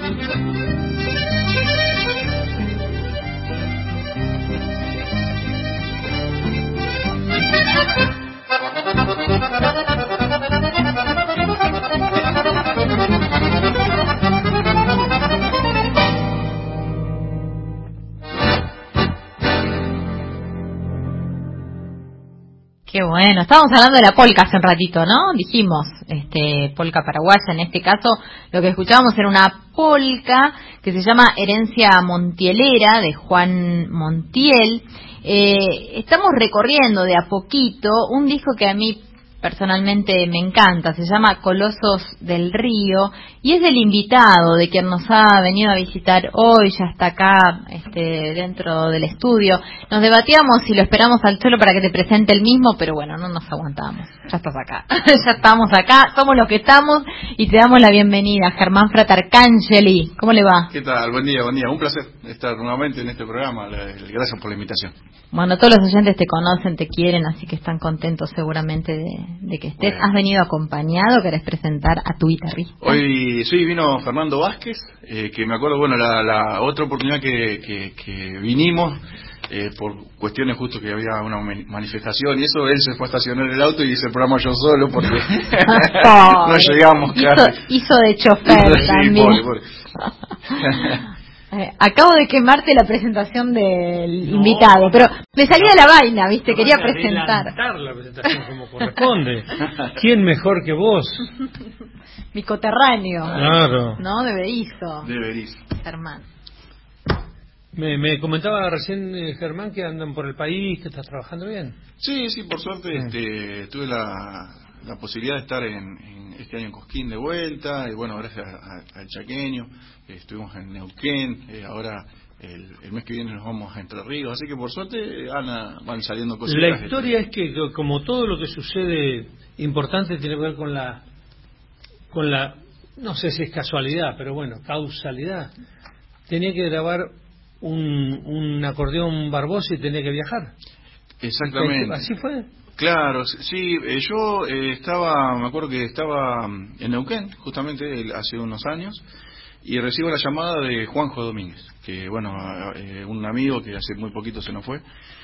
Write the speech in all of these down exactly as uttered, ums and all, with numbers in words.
Qué bueno, estábamos hablando de la polca hace un ratito, ¿no? Dijimos, este, polca paraguaya, en este caso lo que escuchábamos era una polca que se llama Herencia Montielera, de Juan Montiel. Eh, estamos recorriendo de a poquito un disco que a mí personalmente me encanta, se llama Colosos del Río, y es del invitado, de quien nos ha venido a visitar hoy, ya está acá este, dentro del estudio. Nos debatíamos si lo esperamos al suelo para que te presente el mismo, pero bueno, no nos aguantamos, ya estás acá, ya estamos acá, somos los que estamos, y te damos la bienvenida, Germán Fratarcangeli. ¿Cómo le va? ¿Qué tal? Buen día, buen día, un placer estar nuevamente en este programa, gracias por la invitación. Bueno, todos los oyentes te conocen, te quieren, así que están contentos seguramente de, de que estés. Bueno. ¿Has venido acompañado? ¿Querés presentar a tu guitarrista? Hoy sí, vino Fernando Vázquez, eh, que me acuerdo, bueno, la, la otra oportunidad que, que, que vinimos, eh, por cuestiones justo que había una manifestación y eso, él se fue a estacionar el auto y hice el programa yo solo porque no llegamos casi. Hizo, hizo de chofer sí, también. Pobre, pobre. Eh, acabo de quemarte la presentación del no, invitado, pero me salía de la vaina, ¿viste? No, quería presentar. la presentación como corresponde. ¿Quién mejor que vos? Mi coterráneo. Claro. ¿No? De Berizo. De Berizo. Germán. Me, me comentaba recién, eh, Germán, que andan por el país, que estás trabajando bien. Sí, sí, por suerte sí. Este, tuve la, la posibilidad de estar en, en este año en Cosquín de vuelta, y bueno, gracias al chaqueño. Estuvimos en Neuquén, eh, ahora el, el mes que viene nos vamos a Entre Ríos, así que por suerte van, van saliendo cosas. La historia es que como todo lo que sucede importante tiene que ver con la, con la, no sé si es casualidad, pero bueno, causalidad. Tenía que grabar un, un acordeón Barbosa y tenía que viajar. Exactamente. ¿Así fue? Claro, sí, eh, yo eh, estaba, me acuerdo que estaba en Neuquén, justamente hace unos años, y recibo la llamada de Juanjo Domínguez, que bueno, eh, un amigo que hace muy poquito se nos fue,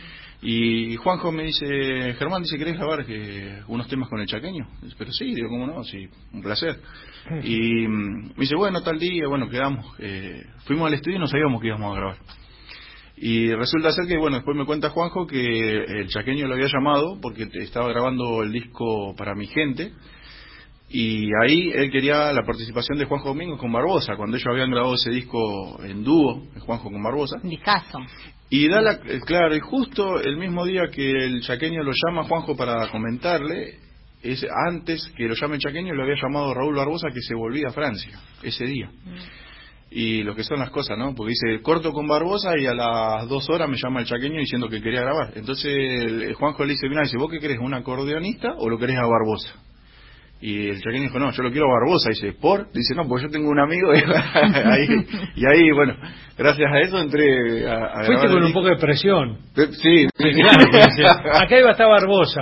y Juanjo me dice, Germán, dice, ¿querés grabar que, unos temas con el chaqueño? Pero sí, digo, ¿cómo no? Sí, un placer. Y mm, me dice, bueno, tal día, bueno, quedamos, eh, fuimos al estudio y no sabíamos que íbamos a grabar. Y resulta ser que, bueno, después me cuenta Juanjo que el chaqueño lo había llamado porque estaba grabando el disco Para Mi Gente, y ahí él quería la participación de Juanjo Domínguez con Barbosa, cuando ellos habían grabado ese disco en dúo, Juanjo con Barbosa. Discazo. Y da la, claro, y justo el mismo día que el chaqueño lo llama Juanjo para comentarle, es antes que lo llame el chaqueño, lo había llamado Raúl Barbosa, que se volvía a Francia ese día. Mm. Y lo que son las cosas, ¿no? Porque dice, corto con Barbosa y a las dos horas me llama el chaqueño diciendo que quería grabar. Entonces el, el Juanjo le dice, mira, dice, ¿vos qué querés, un acordeonista o lo querés a Barbosa? Y el chaqueño dijo, no, yo lo quiero a Barbosa. Dice, ¿por? Dice, no, porque yo tengo un amigo. Y ahí, y ahí bueno, gracias a eso entré a, a Fuiste con un poco de presión. Sí. Sí, claro, dice, acá iba a estar Barbosa.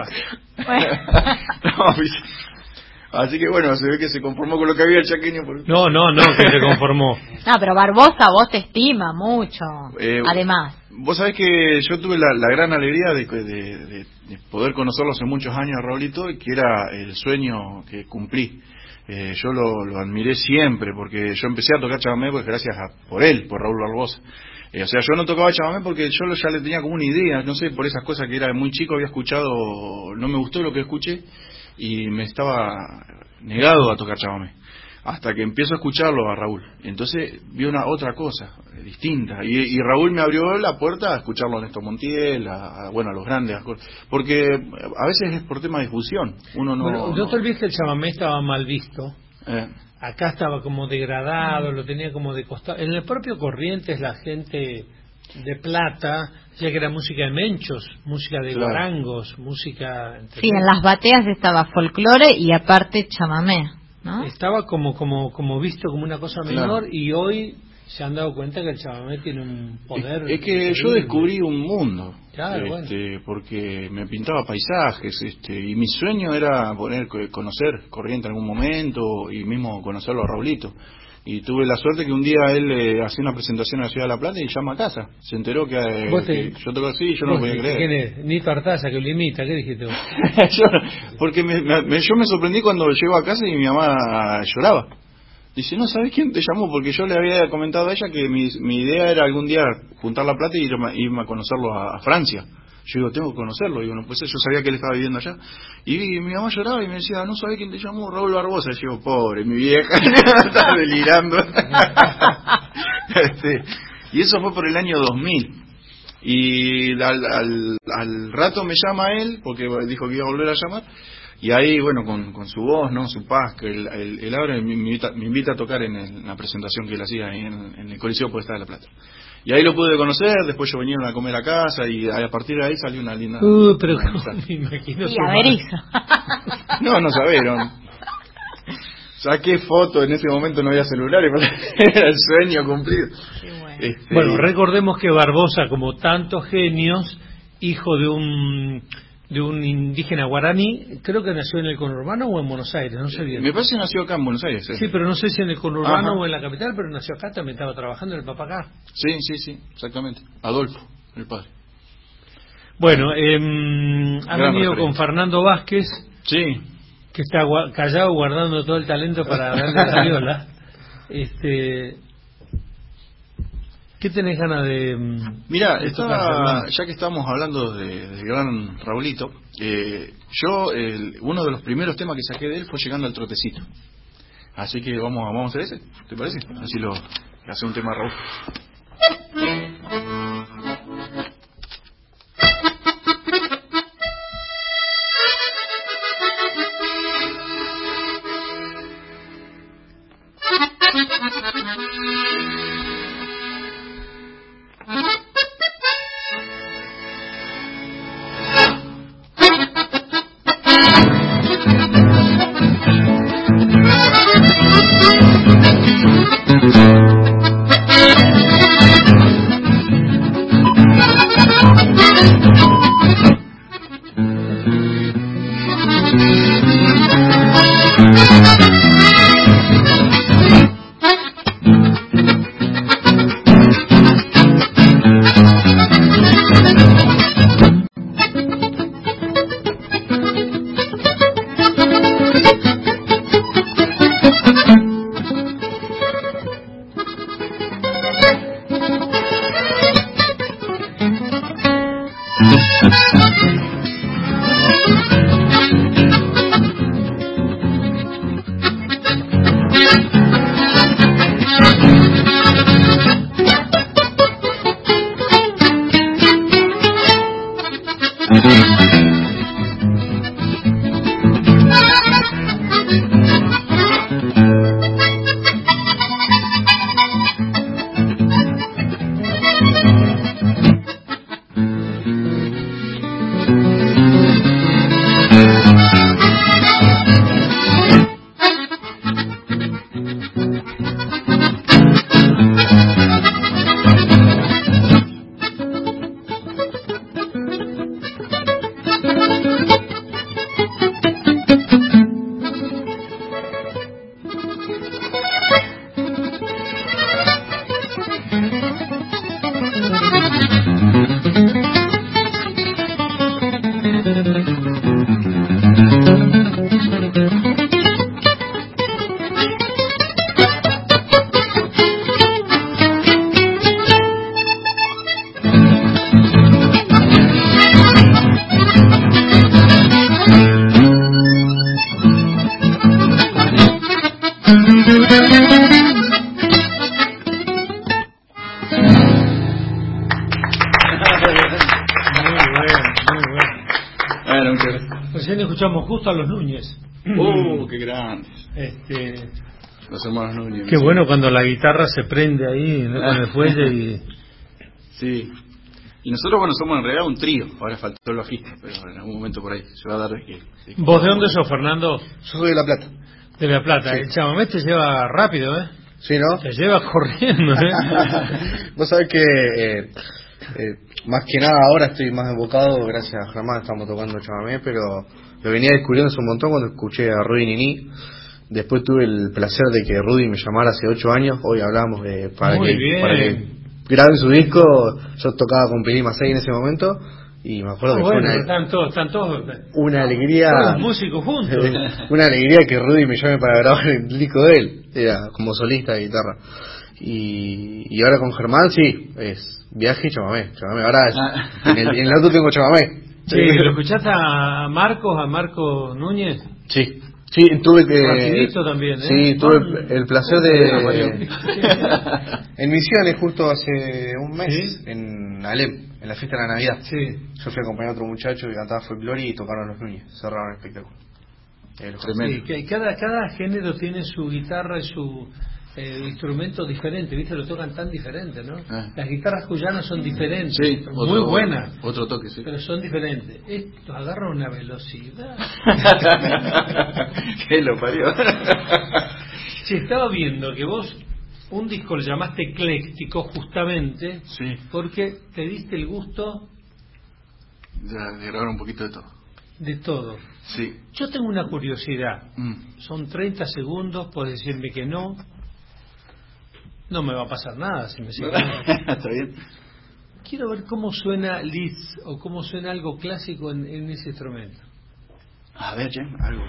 No, así que bueno, se ve que se conformó con lo que había el chaqueño. Por... No, no, no, que se conformó. No, pero Barbosa vos te estima mucho, eh, además. Vos sabés que yo tuve la, la gran alegría de, de, de, de poder conocerlo hace muchos años a Raulito, y que era el sueño que cumplí. Eh, yo lo, lo admiré siempre, porque yo empecé a tocar chamamé pues gracias a, por él, por Raúl Barbosa. Eh, o sea, yo no tocaba chamamé porque yo ya le tenía como una idea, no sé, por esas cosas que era muy chico, había escuchado, no me gustó lo que escuché, y me estaba negado a tocar chamamé, hasta que empiezo a escucharlo a Raúl. Entonces vi una otra cosa eh, distinta, y, y Raúl me abrió la puerta a escucharlo a Néstor Montiel, a, a, bueno, a los grandes, porque a veces es por tema de difusión. Uno no. Bueno, yo tal vez que el chamamé estaba mal visto. Eh. Acá estaba como degradado, lo tenía como de costado. En el propio Corrientes la gente de plata, ya que era música de menchos, música de claro. guarangos, música... Sí, en las bateas estaba folclore y aparte chamamé, ¿no? Estaba como como como visto como una cosa menor, claro. Y hoy se han dado cuenta que el chamamé tiene un poder... Es, es que terrible. Yo descubrí un mundo, claro, este, bueno. porque me pintaba paisajes, este, y mi sueño era poner conocer Corrientes en algún momento, y mismo conocerlo a Raulito. Y tuve la suerte que un día él eh, hacía una presentación en la Ciudad de La Plata y llama a casa. Se enteró que, eh, te, que yo toco así y yo no lo podía creer. ¿Quién es? Nito Artaza, que lo imita, ¿qué dijiste vos? yo, porque me, me, yo me sorprendí cuando llego a casa y mi mamá lloraba. Dice, no, ¿sabes quién te llamó? Porque yo le había comentado a ella que mi, mi idea era algún día juntar la plata y irme, irme a conocerlo a, a Francia. Yo digo, tengo que conocerlo. Digo, no, pues yo sabía que él estaba viviendo allá. Y mi mamá lloraba y me decía, no sabés quién te llamó, Raúl Barbosa. Y yo digo, pobre, mi vieja, estaba delirando. este, y eso fue por el año dos mil. Y al, al, al rato me llama él, porque dijo que iba a volver a llamar. Y ahí, bueno, con, con su voz, ¿no? Su paz, que él, él, él ahora me invita, me invita a tocar en, el, en la presentación que él hacía ahí en, en el Coliseo Podestá de La Plata. Y ahí lo pude conocer, después yo vinieron a comer a casa y a partir de ahí salió una linda... Uh, pero una me imagino... Y a ver eso. No, no sabieron. Saqué foto, en ese momento no había celulares, era el sueño cumplido. Qué bueno. Este, Bueno, recordemos que Barbosa, como tantos genios, hijo de un... de un indígena guaraní, creo que nació en el conurbano o en Buenos Aires, no sé bien. Me parece que nació acá en Buenos Aires. ¿eh? Sí, pero no sé si en el conurbano Ajá. o en la capital, pero nació acá, también estaba trabajando en el papá acá. Sí, sí, sí, exactamente. Adolfo, el padre. Bueno, eh, han Gran venido referencia. con Fernando Vázquez, Sí. que está gua- callado guardando todo el talento para darle la viola. Este, ¿qué tenés ganas de, Mira, de tocar, estaba, Fernando? ya que estamos hablando de- del gran Raulito, eh, yo, el, uno de los primeros temas que saqué de él fue Llegando al Trotecito. Así que vamos, vamos a hacer ese, ¿te parece? Así lo hace un tema Raúl. Bueno, muchas gracias. Recién escuchamos justo a los Núñez. ¡Uh, qué grandes! Este, Los hermanos Núñez. qué sí. bueno cuando la guitarra se prende ahí, ¿no? Con el fuelle y... Sí. Y nosotros, bueno, somos en realidad un trío. Ahora faltó el bajista, pero en algún momento por ahí se va a dar que... que- ¿Vos de dónde sos, Fernando? Yo soy de La Plata. De La Plata. Sí. El chamamé te lleva rápido, ¿eh? ¿Sí, no? Te lleva corriendo, ¿eh? Vos sabés que eh, eh, más que nada ahora estoy más enfocado, gracias a Germán estamos tocando chamamé, pero lo venía descubriendo hace un montón cuando escuché a Rudy Nini Después tuve el placer de que Rudy me llamara hace ocho años. Hoy hablamos de, para, Muy que, bien. para que graben su disco. Yo tocaba con Pelín Macei en ese momento. Y me acuerdo Ah, que bueno, fue una, están todos, están todos, una alegría. todos los músicos juntos. Una alegría que Rudy me llame para grabar el disco de él. Era como solista de guitarra. Y, y ahora con Germán, sí, es viaje y chamamé. chamamé. Ahora es, en, el, en el auto tengo chamamé. Sí, ¿lo escuchaste a Marcos, a Marcos Núñez? Sí, sí, tuve que... Rapidito también, ¿eh? Sí, tuve Con- el placer de... En Misiones, justo hace un mes, ¿Sí? en Alem, en la fiesta de la Navidad. Sí. Yo fui a acompañar a otro muchacho que cantaba folclore y tocaron los Núñez, cerraron el espectáculo. Eh, los Tremendo. Sí, que cada, cada género tiene su guitarra y su eh, instrumento diferente, ¿viste? Lo tocan tan diferente, ¿no? Ah. Las guitarras cuyanas son diferentes, Sí, son otro, muy buenas, Otro toque, sí. pero son diferentes. Estos agarran una velocidad. ¿Qué lo parió? Sí, estaba viendo que vos un disco lo llamaste ecléctico justamente Sí, porque te diste el gusto ya, de grabar un poquito de todo. de todo. Sí. Yo tengo una curiosidad. Mm. Son treinta segundos, puedes decirme que no. No me va a pasar nada si me decís que no. Está bien. Quiero ver cómo suena Liszt o cómo suena algo clásico en, en ese instrumento. A ver, Jen, algo.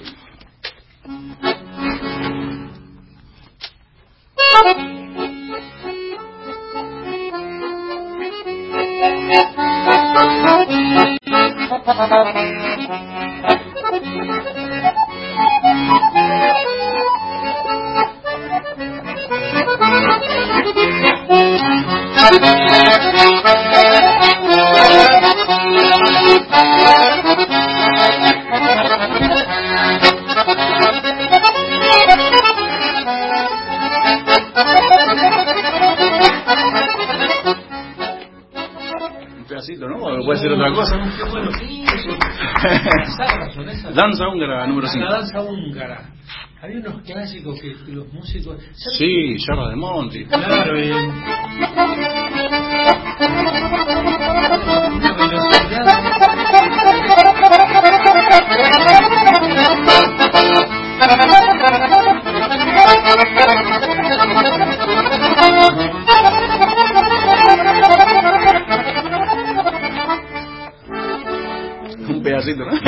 Un pedacito, ¿no? O puede ser otra cosa. Qué bueno, sí, eso. Zarras son esas. Danza húngara número La cinco. danza húngara. Había unos clásicos que, que los músicos... ¿sabes? Sí, Yarra de Monti. Claro, eh, una velocidad. Un pedacito, ¿no?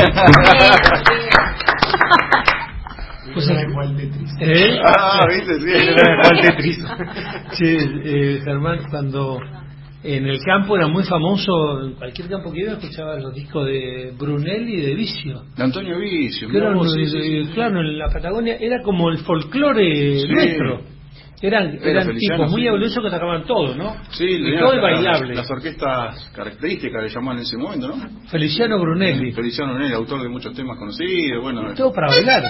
Pues, ¿eh? Ah, viste, sí. ¿Cuál Tetris? Sí, eh, Germán, cuando en el campo era muy famoso, en cualquier campo que iba escuchaba los discos de Brunelli y de Vicio. De Antonio Vicio. Que mirá eran, vos, sí, eh, sí, sí, sí. claro, en la Patagonia era como el folclore Sí. nuestro. Eran, Era eran Feliciano, tipos muy sí. evolucionados que tocaban todo, ¿no? Sí, y le todo dieron es bailable. Las orquestas características le llamaban en ese momento, ¿no? Feliciano Brunelli. Feliciano Brunelli, autor de muchos temas conocidos, bueno. Todo para bailar.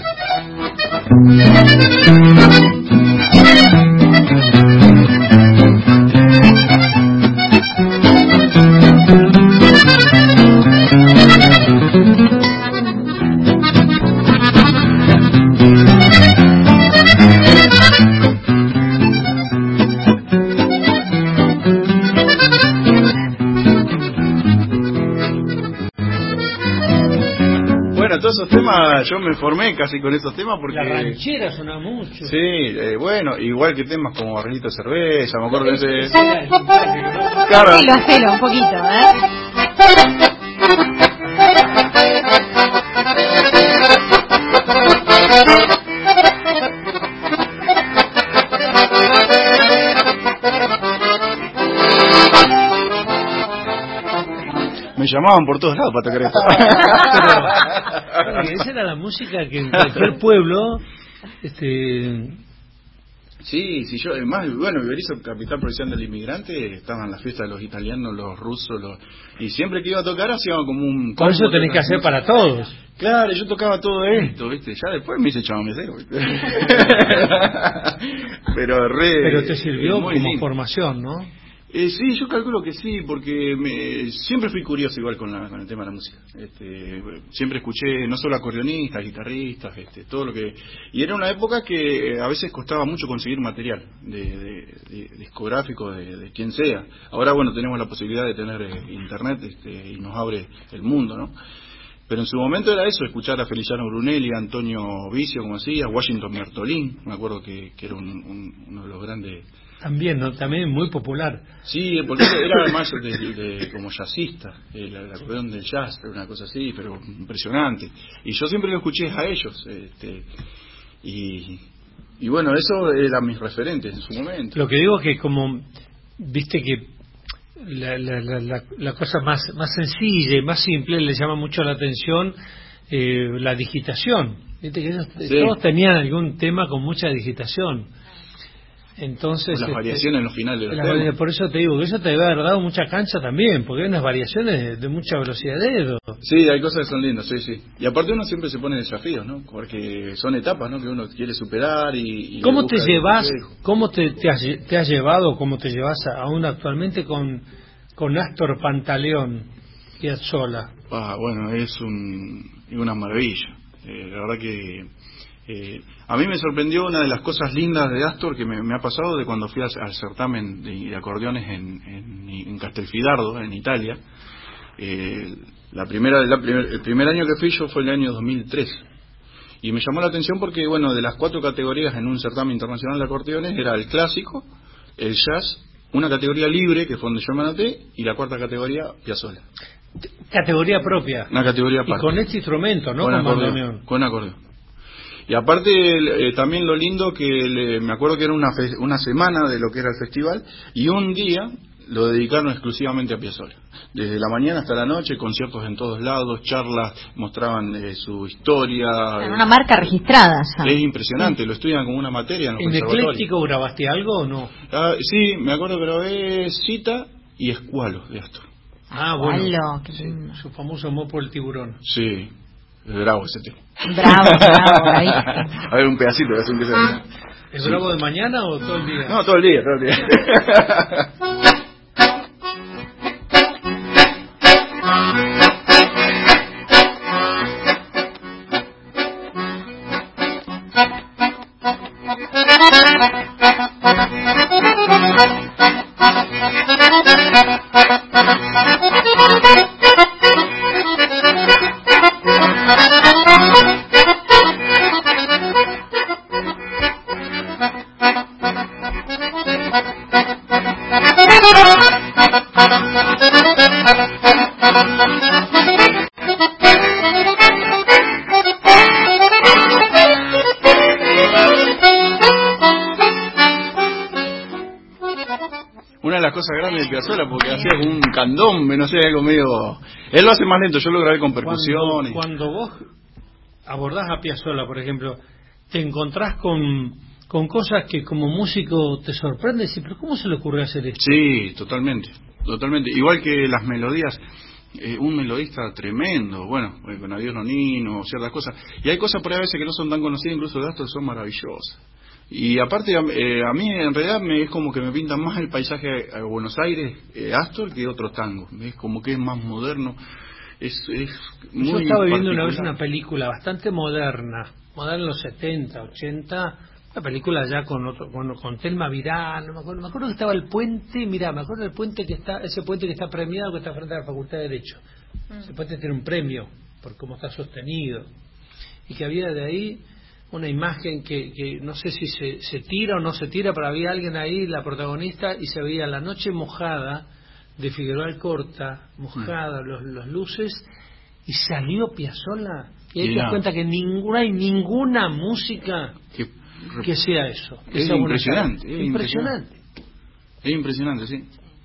Bueno, todos esos temas, yo me formé casi con esos temas porque... La ranchera sonaba mucho. Sí, eh, bueno, igual que temas como Barrilito de Cerveza, me acuerdo de ese... Ese era el clásico, ¿no? Claro. Hacelo, hacelo, un poquito, ¿eh? Me llamaban por todos lados para tocar esto. Pero, bueno, esa era la música que en cualquier pueblo, este, Sí, sí, yo, además, bueno, Berizo, capital provincial del inmigrante, estaban las fiestas de los italianos, los rusos, los, y siempre que iba a tocar hacía como un... por eso tenés que hacer para todos. Claro, yo tocaba todo esto, ¿viste? Ya después me hice chamamecero, ¿viste? Pero re... Pero te sirvió muy como lindo. formación, ¿no? Eh, sí, yo calculo que sí, porque me, siempre fui curioso igual con, la, con el tema de la música. Este, siempre escuché no solo acordeonistas, guitarristas, este, todo lo que... Y era una época que eh, a veces costaba mucho conseguir material de, de, de discográfico, de, de quien sea. Ahora, bueno, tenemos la posibilidad de tener eh, internet este, y nos abre el mundo, ¿no? Pero en su momento era eso, escuchar a Feliciano Brunelli, a Antonio Vicio, como decía, Washington Bertolín, me acuerdo que, que era un, un, uno de los grandes... También, ¿no? También muy popular. Sí, porque era además de, de, como jazzista, el, el acordeón del jazz, una cosa así, pero impresionante. Y yo siempre lo escuché a ellos, este, y, y bueno, eso eran mis referentes en su momento. Lo que digo es que como, viste que la, la, la, la, la cosa más, más sencilla y más simple le llama mucho la atención eh, la digitación. Viste que ellos sí. Todos tenían algún tema con mucha digitación. Entonces, las este, variaciones en los finales de los la, temas. por eso te digo que eso te debe haber dado mucha cancha también, porque hay unas variaciones de, de mucha velocidad de dedo. Sí, hay cosas que son lindas, sí, sí. Y aparte uno siempre se pone desafíos, ¿no? Porque son etapas, ¿no? Que uno quiere superar y... y ¿Cómo te llevas, cómo te, te, has, te has llevado, cómo te llevas aún actualmente con, con Astor Pantaleón Piazzolla? Ah, bueno, es un, una maravilla. Eh, la verdad que... Eh, a mí me sorprendió una de las cosas lindas de Astor que me, me ha pasado de cuando fui al, al certamen de, de acordeones en, en, en Castelfidardo, en Italia. Eh, la primera, la primer, el primer año que fui yo fue el año dos mil tres. Y me llamó la atención porque, bueno, de las cuatro categorías en un certamen internacional de acordeones era el clásico, el jazz, una categoría libre, que fue donde yo me anoté, y la cuarta categoría, Piazzolla. Categoría propia. Una categoría aparte. Y con este instrumento, ¿no? Con, con acordeón. bandoneón. Con acordeón. Y aparte, eh, también lo lindo que le, me acuerdo que era una, fe, una semana de lo que era el festival, y un día lo dedicaron exclusivamente a Piazzolla. Desde la mañana hasta la noche, conciertos en todos lados, charlas, mostraban eh, su historia. En una marca registrada ya. Es impresionante, sí. Lo estudian como una materia en los ¿En conservatorios. Ecléctico grabaste algo o no? Ah, sí, me acuerdo que grabé Cita y Escualo de Astor. Ah, bueno. Escualo, qué sí, lindo. su famoso amor por el tiburón. Sí. Es bravo ese tema. Bravo, bravo, ahí. A ver, un pedacito, es un que sea. ¿Es bravo sí. de mañana o todo el día? No, todo el día, todo el día. Grande de Piazzolla porque hacía como un candombe, no sé, algo medio... Él lo hace más lento, yo lo grabé con percusión. Cuando, cuando vos abordás a Piazzolla, por ejemplo, te encontrás con, con cosas que como músico te sorprenden, y pero ¿cómo se le ocurrió hacer esto? Sí, totalmente, totalmente. Igual que las melodías, eh, un melodista tremendo, bueno, con Adiós Nonino, ciertas cosas. Y hay cosas por ahí a veces que no son tan conocidas, incluso de Astor, son maravillosas. Y aparte, eh, a mí en realidad me, es como que me pinta más el paisaje a Buenos Aires, eh, Astor, que otros tangos. Es como que es más moderno. Es, es muy Yo estaba viendo particular. una vez una película bastante moderna, moderna en los setenta, ochenta, una película ya con otro, con, con Telma Virán, no me acuerdo, me acuerdo que estaba el puente, mirá, me acuerdo del puente que está, ese puente que está premiado, que está frente a la Facultad de Derecho. Mm. Ese puente tiene un premio por cómo está sostenido. Y que había de ahí una imagen que, que no sé si se, se tira o no se tira, pero había alguien ahí, la protagonista, y se veía la noche mojada de Figueroa Alcorta, mojada, mm. los, los luces, y salió Piazzolla, y ahí te das cuenta que ninguna hay ninguna música que, que sea eso. Es esa impresionante, es impresionante. Es impresionante, sí.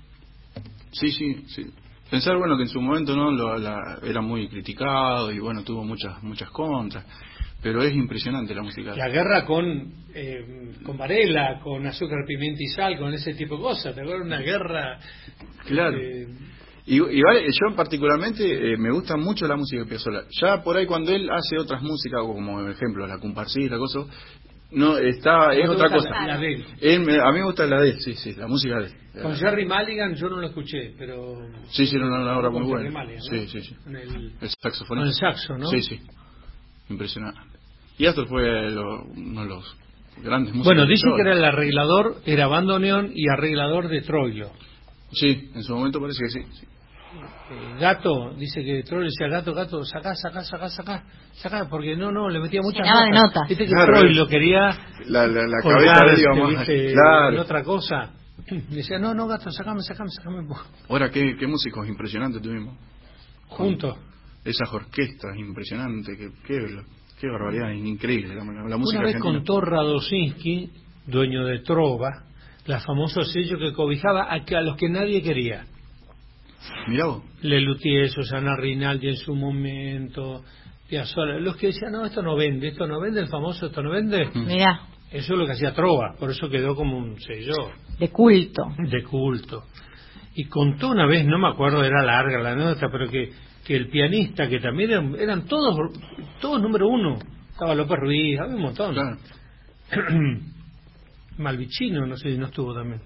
Sí, sí, sí. Pensar, bueno, que en su momento no lo, la, era muy criticado y bueno, tuvo muchas muchas contras. Pero es impresionante la música. La guerra con eh, con Varela, con Azúcar, Pimienta y Sal, con ese tipo de cosas. ¿Te acuerdas? Una guerra... Claro. Eh, y, y vale, yo particularmente eh, me gusta mucho la música de Piazzolla. Ya por ahí cuando él hace otras músicas, como por ejemplo la comparsita, cosa, no, está, es otra cosa. La, la de él. él me, a mí me gusta la de él, sí, sí, la música de él. Con Jerry Mulligan yo no lo escuché, pero... Sí, sí, era una, una obra muy buena. Mulligan, sí, ¿no? sí, sí. Con el, el saxofonista. Con el saxo, ¿no? Sí, sí. Impresionante. Y Astor fue lo, uno de los grandes músicos. Bueno, dice que era el arreglador, era bandoneón y arreglador de Troilo. Sí, en su momento parece que sí. sí. eh, gato, dice que Troll decía gato, gato, sacá, sacá, sacá, sacá, sacá, porque no, no, le metía muchas Llenaba de notas. notas. Viste que Claro, Troll eh. lo quería La, la, la colgar, cabeza de él este, iba más. viste, Claro. en otra cosa. Decía, no, no, gato, sacame, sacame, sacame. Ahora, qué, qué músicos impresionantes tuvimos. Juntos. Esas orquestas impresionantes, qué, qué, qué barbaridad, increíble la, la música Una vez argentina. contó Radosinski, dueño de Trova, la famoso sello que cobijaba a, que, a los que nadie quería. Mirá vos. Lelutier, Susana Rinaldi en su momento, Piazzolla, los que decían, no, esto no vende, esto no vende, el famoso esto no vende. Mm. Mirá, Eso es lo que hacía Trova, por eso quedó como un sello de culto. de culto. Y contó una vez, no me acuerdo, era larga la nota, pero que, que el pianista, que también eran, eran todos todos número uno, estaba López Ruiz, había un montón. Claro. Malvicino, no sé si no estuvo también.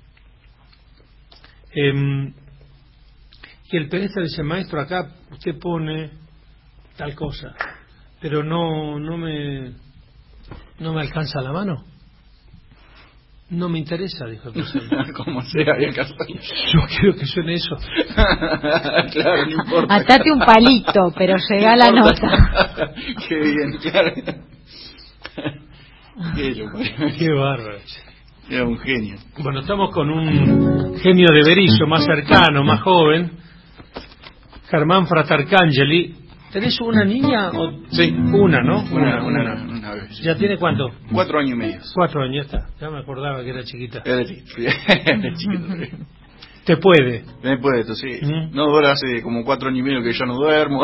Eh, y el pianista dice, maestro, acá usted pone tal cosa, pero no no me no me alcanza la mano. No me interesa, dijo el profesor. Como sea, bien caso. Yo quiero que suene eso. Claro, no importa. Atate un palito, pero llega la nota. Qué bien, claro. Qué loco. Qué bárbaro. Era un genio. Bueno, estamos con un genio de Berisso, más cercano, más joven, Germán Fratarcangeli. ¿Tenés una niña? O... Sí. Una, ¿no? Una, Una, una, una. una vez. Sí. ¿Ya tiene cuánto? Cuatro años y medio. Cuatro años, ya está. Ya me acordaba que era chiquita. Es de sí. Es chiquito, sí. Te puede. Me puede esto, sí. ¿Mm? No, ahora hace como cuatro años y medio que yo no duermo.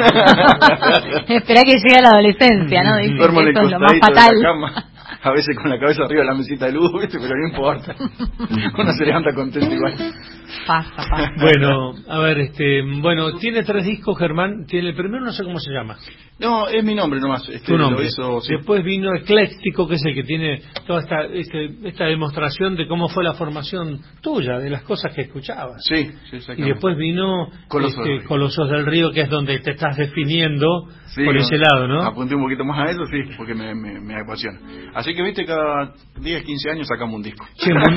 Espera que llegue a la adolescencia, ¿no? Dicen Duermo que en el esto es lo más costadito de fatal. la cama. A veces con la cabeza arriba de la mesita de luz, ¿viste? Pero no importa. Uno se levanta contento igual. Pasa, pasa. Bueno, a ver, este, bueno, tiene tres discos, Germán. Tiene el primero, no sé cómo se llama. No, es mi nombre nomás. Este, Tu nombre. Lo hizo, sí. Después vino Ecléctico, que es el que tiene toda esta este, esta demostración de cómo fue la formación tuya, de las cosas que escuchabas. Sí, sí, Y exactamente. después vino Colosos este, del Río. Colosos del Río, que es donde te estás definiendo Sí, por ese lado, ¿no? Apunté un poquito más a eso, sí, porque me, me, me apasiona. Así que, viste, cada diez, quince años sacamos un disco. Che, muy-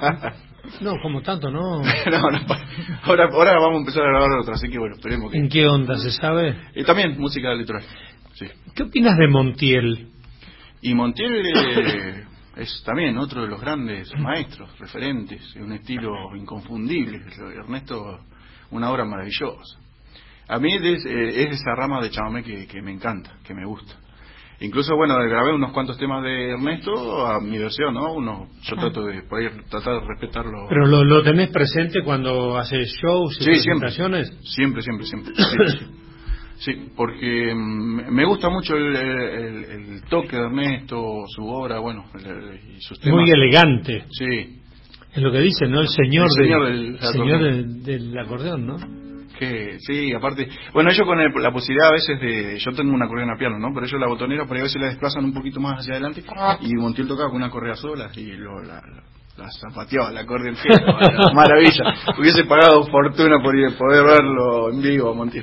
no, como tanto, ¿no? no, no, ahora, ahora vamos a empezar a grabar otra, así que bueno, esperemos que... ¿En qué onda, se sabe? Y también música electoral, sí. ¿Qué opinas de Montiel? Y Montiel eh, es también otro de los grandes maestros, referentes, un estilo inconfundible. Ernesto, una obra maravillosa. A mí es, eh, es esa rama de chamamé que, que me encanta, que me gusta. Incluso, bueno, grabé unos cuantos temas de Ernesto a mi versión, ¿no? Uno, yo trato de poder tratar de respetarlo. ¿Pero lo, lo tenés presente cuando haces shows y Sí, siempre. presentaciones? Siempre, siempre, siempre. Sí, sí. Sí, porque mm, me gusta mucho el, el, el toque de Ernesto, su obra, bueno, el, el, y sus temas. Muy elegante. Sí, Es lo que dice, ¿no? El señor, El señor del, del señor acordeón. del, del acordeón, ¿no? que sí, aparte, bueno, ellos con el- la posibilidad a veces de, yo tengo una correa a piano, ¿no? Pero ellos la botonera por ahí a veces la desplazan un poquito más hacia adelante y Montiel tocaba con una correa sola y lo, la, la, la zapateaba el acordeón, que era maravilla. Hubiese pagado fortuna por ir, poder verlo en vivo a Montiel.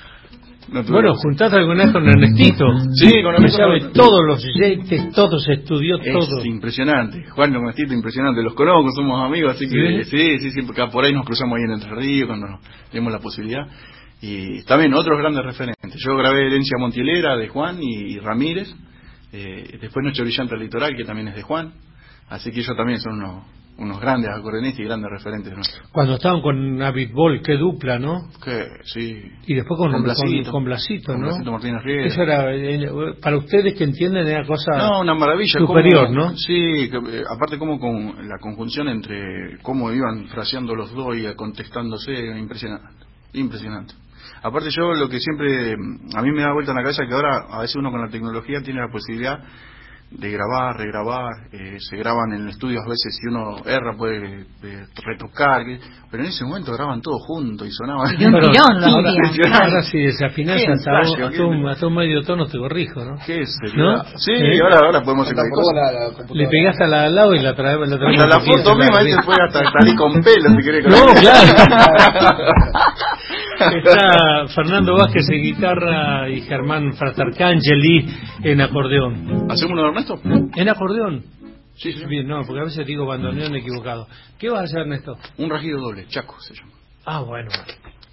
No tuve Bueno, la- juntaste alguna vez con Ernestito. Sí, con Me Ernesto. sabe todos los jeites, todo se estudió, Es todo. impresionante, Juan Ernestito, impresionante, los conozco, somos amigos, así que ¿Sí? sí, sí, sí, porque por ahí nos cruzamos ahí en Entre Ríos cuando nos tenemos la posibilidad. Y también otros grandes referentes. Yo grabé Herencia Montielera de Juan y, y Ramírez, eh, después Noche Brillante al Litoral, que también es de Juan, así que ellos también son unos, unos grandes acordeonistas y grandes referentes nuestros. Cuando estaban con David Bol, qué dupla, ¿no? Que sí. Y después con Con con- Blasito. con Blasito, Con ¿no? Blasito Martínez Riera. Eso era, eh, para ustedes que entienden, era cosa No, una maravilla. superior, cómo- ¿no? Sí, que, eh, aparte como con la conjunción entre cómo iban fraseando los dos y contestándose, impresionante, impresionante. Aparte yo lo que siempre, a mí me da vuelta en la cabeza que ahora a veces uno con la tecnología tiene la posibilidad de grabar, regrabar, eh, se graban en el estudio a veces si uno erra puede eh, retocar, que- pero en ese momento graban todo junto y sonaban. Y de un Pero tirón lo ahora, hacían. ahora sí, desafinás Qué hasta, ensayo, hasta, qué- un, hasta un medio tono te corrijo, ¿no? Qué seriedad. ¿No? Sí, ¿Eh? ahora, ahora podemos hacer Hasta cualquier por cosa. la, la computadora. Le pegaste a la al lado y la traes la traes Hasta la un poquito, foto misma, la- ahí se puede hasta salir con pelo si querés. No, claro. Está Fernando Vázquez en guitarra y Germán Fratarcangeli en acordeón. ¿Hacemos uno de Ernesto? ¿En acordeón? Sí, sí. Bien, no, porque a veces digo bandoneón equivocado. ¿Qué vas a hacer, Ernesto? Un rajido doble, Chaco se llama. Ah, bueno.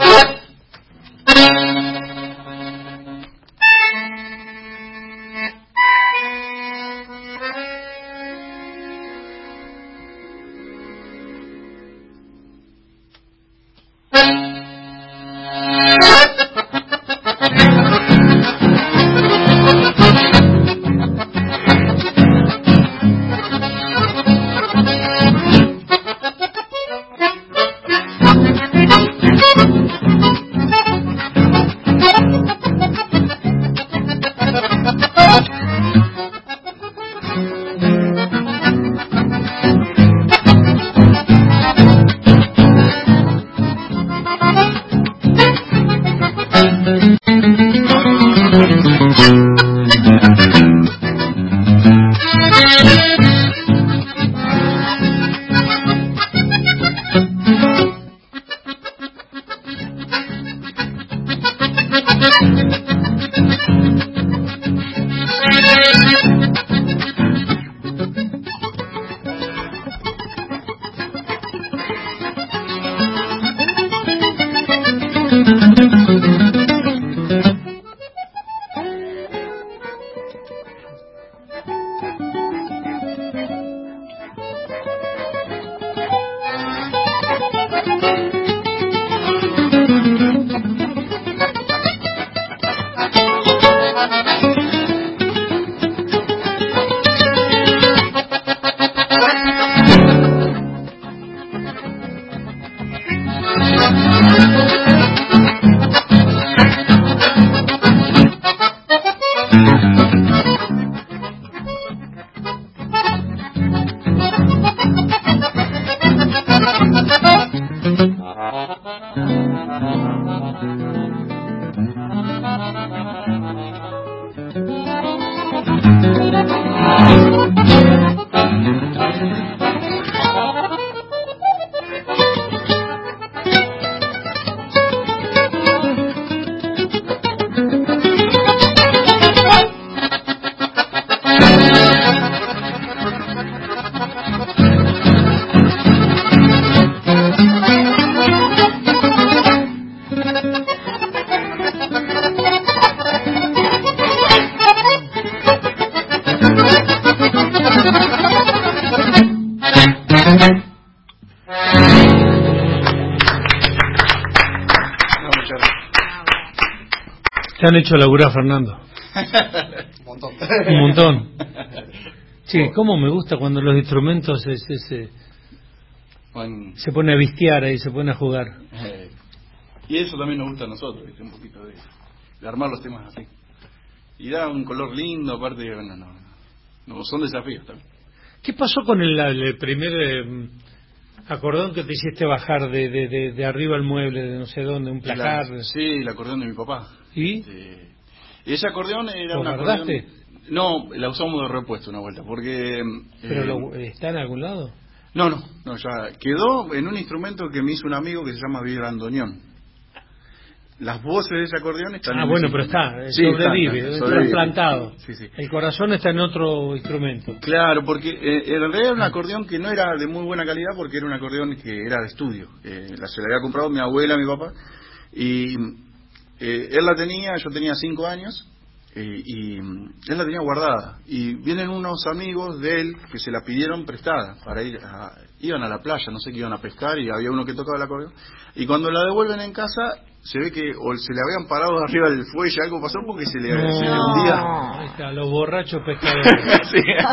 Te han hecho laburar, Fernando. Un montón. Un montón. Sí, cómo me gusta cuando los instrumentos se, se, se, Bueno, se pone a vistear ahí, se pone a jugar. eh, y eso también nos gusta a nosotros, ¿viste? Un poquito de, de armar los temas así. Y da un color lindo, aparte, bueno, no, no son desafíos también. ¿Qué pasó con el, el primer eh, acordeón que te hiciste bajar de, de, de, de arriba al mueble, de no sé dónde, un placar? La, sí, el acordeón de mi papá. ¿Y? Eh, ese acordeón era ¿Lo un guardaste? acordeón... No, la usamos de repuesto una vuelta, porque... ¿Pero eh, lo, está en algún lado? No, no, no, ya quedó en un instrumento que me hizo un amigo que se llama vibrandoneón. Las voces de ese acordeón están Ah, en bueno, ese pero instrumento. está, Sí, sobrevive, está, está, es sobrevive. trasplantado. Sí, sí. El corazón está en otro instrumento. Claro, porque eh, en realidad era un acordeón que no era de muy buena calidad, porque era un acordeón que era de estudio. Eh, la, se la había comprado mi abuela, mi papá, y eh, él la tenía, yo tenía cinco años, eh, y él la tenía guardada. Y vienen unos amigos de él que se la pidieron prestada para ir a, iban a la playa, no sé qué iban a pescar, y había uno que tocaba el acordeón. Y cuando la devuelven en casa, se ve que o se le habían parado arriba del fuelle, algo pasó porque se le, No, se le hundía. ahí está, los borrachos pescadores.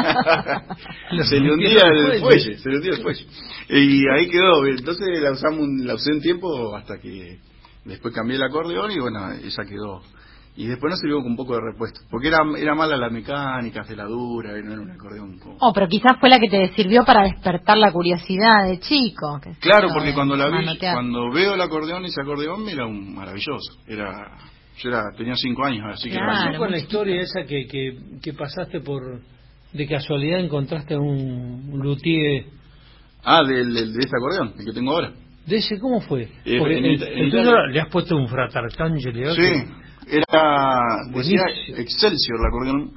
Sí. Se le hundía el fuelle, se le hundía el fuelle. Y ahí quedó. Entonces la usamos, la usé un tiempo hasta que después cambié el acordeón y bueno, esa quedó. Y después nos sirvió con un poco de repuesto, porque era era mala la mecánica, celadura, y no era un acordeón como... Oh, pero quizás fue la que te sirvió para despertar la curiosidad de chico. Que Claro, eso porque de cuando la vi, manotear. cuando veo el acordeón, ese acordeón era un maravilloso. Era, yo era, tenía cinco años, así que Claro. era- Pasó con la muy historia esa que, que, que pasaste por... De casualidad encontraste un, un luthier. Ah, del, del- de ese acordeón, el que tengo ahora. ¿De ese cómo fue? Eh, Porque en el, Ita- en el tuyo Italia- le has puesto un fratarcangelo. Sí, era, decía Buenísimo. Excelsior el acordeón.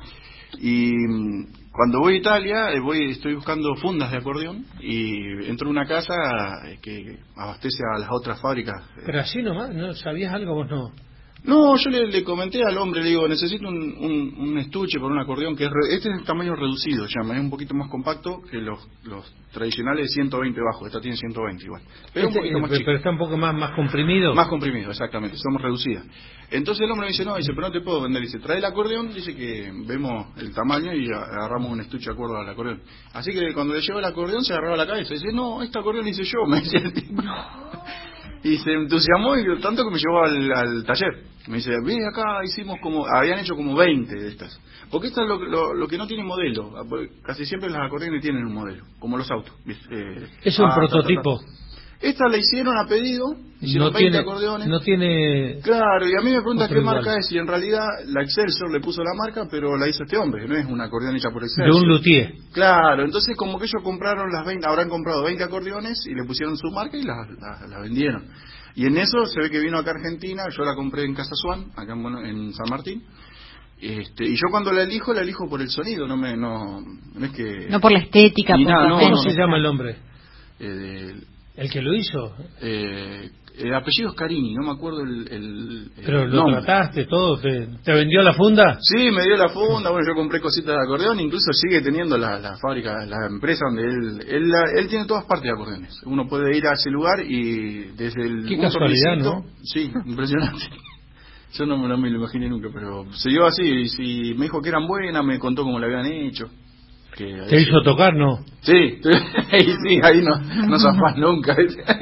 Y cuando voy a Italia, eh, voy estoy buscando fundas de acordeón y entro a una casa que abastece a las otras fábricas. Pero así nomás, ¿no sabías algo vos no? No, yo le, le comenté al hombre, le digo, necesito un, un, un estuche para un acordeón que es re, este es el tamaño reducido, llama, es un poquito más compacto que los, los tradicionales de ciento veinte bajos, esta tiene ciento veinte igual. Pero este, un poquito más pero, chico. Pero está un poco más, más comprimido. Más comprimido, exactamente, somos reducidas. Entonces el hombre me dice, no, dice, pero no te puedo vender, dice, trae el acordeón, dice que vemos el tamaño y agarramos un estuche de acuerdo al acordeón. Así que cuando le llevo el acordeón se agarraba la cabeza, dice, no, este acordeón hice yo, me decía el tipo. Y se entusiasmó y tanto que me llevó al, al taller. Me dice, ve acá, hicimos como, habían hecho como veinte de estas. Porque esto es lo, lo, lo que no tiene modelo. Casi siempre las acordeones tienen un modelo, como los autos. Eh, es un ah, prototipo. Ta, ta, ta. Esta la hicieron a pedido, hicieron no veinte tiene, acordeones. No tiene... Claro, y a mí me preguntan qué igual. marca es, y en realidad la Excelsior le puso la marca, pero la hizo este hombre, no es un acordeón hecha por Excelsior. De un luthier. Claro, entonces como que ellos compraron las veinte, habrán comprado veinte acordeones y le pusieron su marca y las la, la vendieron. Y en eso se ve que vino acá a Argentina, yo la compré en Casa Swan, acá en, bueno, en San Martín. Este, y yo cuando la elijo, la elijo por el sonido, no me no, no es que... No por la estética. Por nada, no, ¿Cómo no, se no. llama el hombre? Eh, de, ¿El que lo hizo? Eh, el apellido es Carini, no me acuerdo el, el, el Pero lo nombre. trataste todo, ¿te, ¿te vendió la funda? Sí, me dio la funda, bueno, yo compré cositas de acordeón, incluso sigue teniendo la, la fábrica, la empresa donde él, él, la, él tiene todas partes de acordeones. Uno puede ir a ese lugar y desde el... Qué casualidad, ¿no? Sí, impresionante. Yo no, no me lo imaginé nunca, pero se dio así, y si me dijo que eran buenas, me contó cómo la habían hecho. Que ¿Te hizo se... tocar, no? Sí, sí, ahí no, no zafás nunca.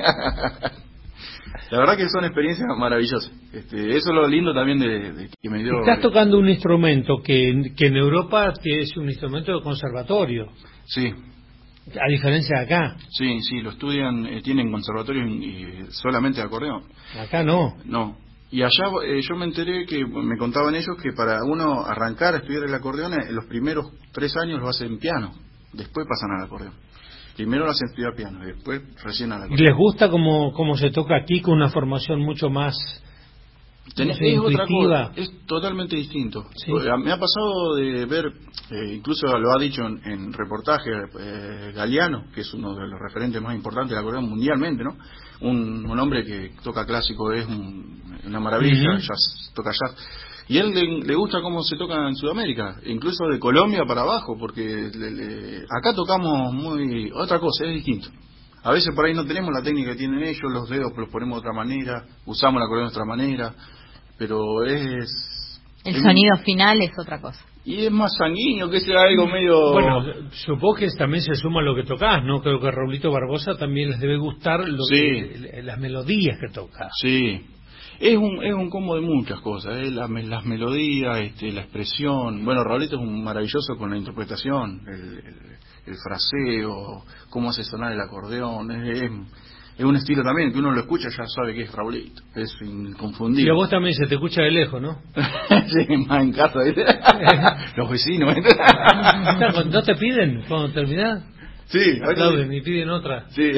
La verdad que son experiencias maravillosas. Este, eso es lo lindo también de, de que me dio... Estás tocando un instrumento que, que en Europa es un instrumento de conservatorio. Sí. A diferencia de acá. Sí, sí, lo estudian, eh, tienen conservatorio y, y solamente de acordeón. Acá no. No. Y allá eh, yo me enteré que me contaban ellos que para uno arrancar a estudiar el acordeón, en los primeros tres años lo hacen piano, después pasan al acordeón. Primero lo hacen estudiar piano, después recién al acordeón. ¿Les gusta cómo, cómo se toca aquí con una formación mucho más Tenés, no sé, es intuitiva? Otra cosa, es totalmente distinto. ¿Sí? Me ha pasado de ver, eh, incluso lo ha dicho en, en reportaje eh, Galeano, que es uno de los referentes más importantes del acordeón mundialmente, ¿no? Un, un hombre que toca clásico, es un, una maravilla, uh-huh. jazz, toca jazz. Y a él le, le gusta cómo se toca en Sudamérica, incluso de Colombia para abajo, porque le, le, acá tocamos muy otra cosa, es distinto. A veces por ahí no tenemos la técnica que tienen ellos, los dedos los ponemos de otra manera, usamos el acordeón de otra manera, pero es... El es sonido muy, final es otra cosa. Y es más sanguíneo, que sea algo medio... Bueno, supongo que también se suma lo que tocas, ¿no? Creo que a Raulito Barbosa también les debe gustar lo sí. que, las melodías que toca. Sí. Es un es un combo de muchas cosas, ¿eh? las, las melodías, este, la expresión. Bueno, Raulito es un maravilloso con la interpretación, el, el, el fraseo, cómo hace sonar el acordeón. Es, es, es un estilo también que uno lo escucha ya sabe que es Raulito, es inconfundible. Y a vos también se te escucha de lejos, ¿no? Sí, más en casa, ¿viste? Los vecinos. ¿No te piden cuando terminás? Sí, aplauden y piden otra. Sí,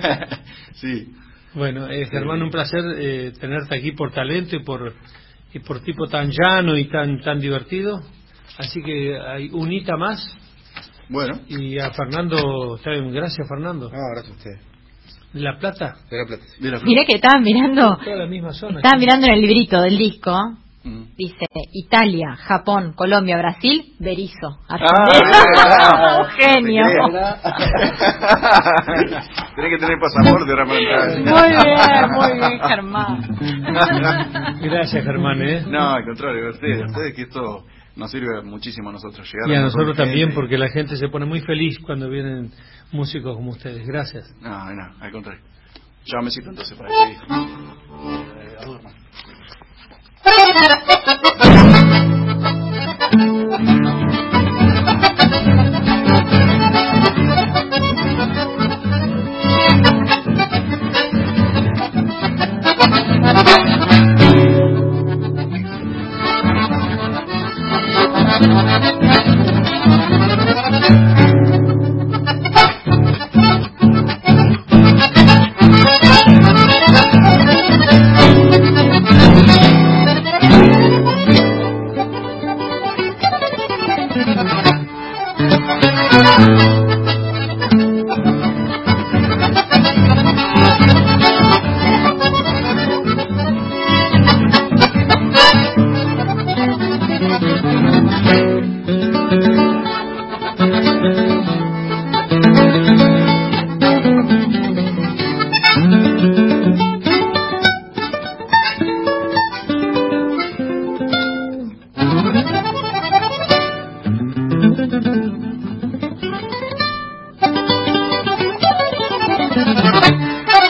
sí. Bueno, eh, Germán, un placer eh, tenerte aquí por talento y por y por tipo tan llano y tan tan divertido. Así que hay un hita más. Bueno. Y a Fernando, está bien, gracias Fernando. No, gracias a usted. ¿De La Plata? De La Plata. De La Plata. Mirá que estaban mirando. Toda la misma zona. Estaban mirando en el librito del disco. Mm. Dice Italia, Japón, Colombia, Brasil, Berizo. Ah, un genio. Tenés que tener pasaporte para entrar. Muy bien, muy bien, Germán. Gracias, Germán, ¿eh? No, al contrario, a ustedes, a ustedes que esto nos sirve muchísimo a nosotros. Llegar y a, a nosotros también, gente. Porque la gente se pone muy feliz cuando vienen músicos como ustedes. Gracias. No, no, al contrario. Ya me siento entonces para despedir. Eh, adorno.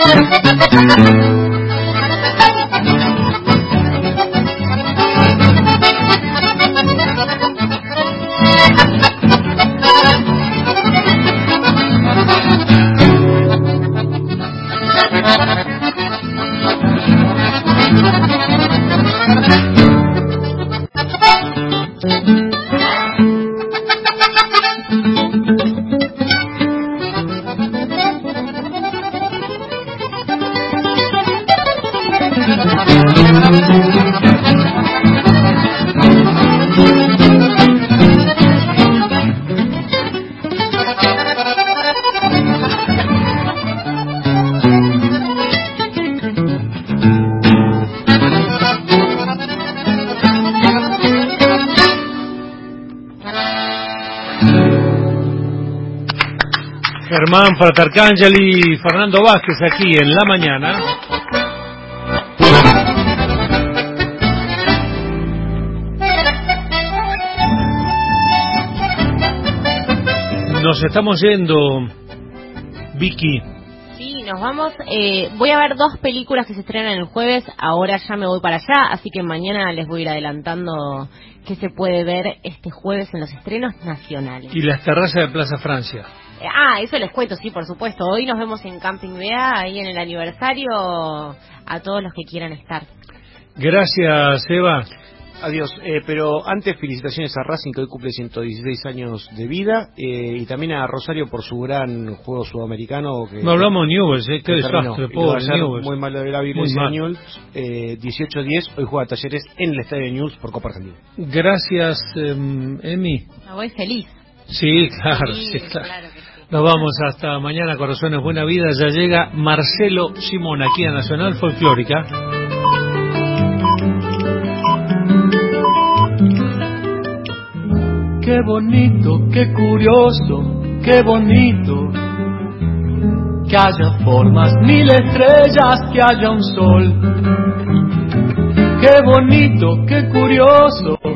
Germán Fratarcangeli y Fernando Vázquez aquí en La Mañana. Nos estamos yendo, Vicky. Sí, nos vamos. Eh, voy a ver dos películas que se estrenan el jueves. Ahora ya me voy para allá, así que mañana les voy a ir adelantando qué se puede ver este jueves en los estrenos nacionales. Y las terrazas de Plaza Francia. Ah, eso les cuento, sí, por supuesto. Hoy nos vemos en Camping Bea, ahí en el aniversario, a todos los que quieran estar. Gracias, Eva. Adiós, eh, pero antes felicitaciones a Racing, que hoy cumple ciento dieciséis años de vida, eh, y también a Rosario por su gran juego sudamericano. Que, no hablamos de Newell's, eh, qué terminó, desastre, pobre Newell's. Muy mal de la violencia de Newell's, eh, dieciocho diez, hoy juega Talleres en el estadio de Newell's por Copa Argentina. Gracias, eh, Emi. Me voy feliz. Sí, claro, sí, sí claro. claro que sí. Nos vamos hasta mañana, Corazones Buena Vida. Ya llega Marcelo Simón aquí a Nacional Folclórica. Qué bonito, qué curioso, qué bonito, que haya formas, mil estrellas, que haya un sol. Qué bonito, qué curioso.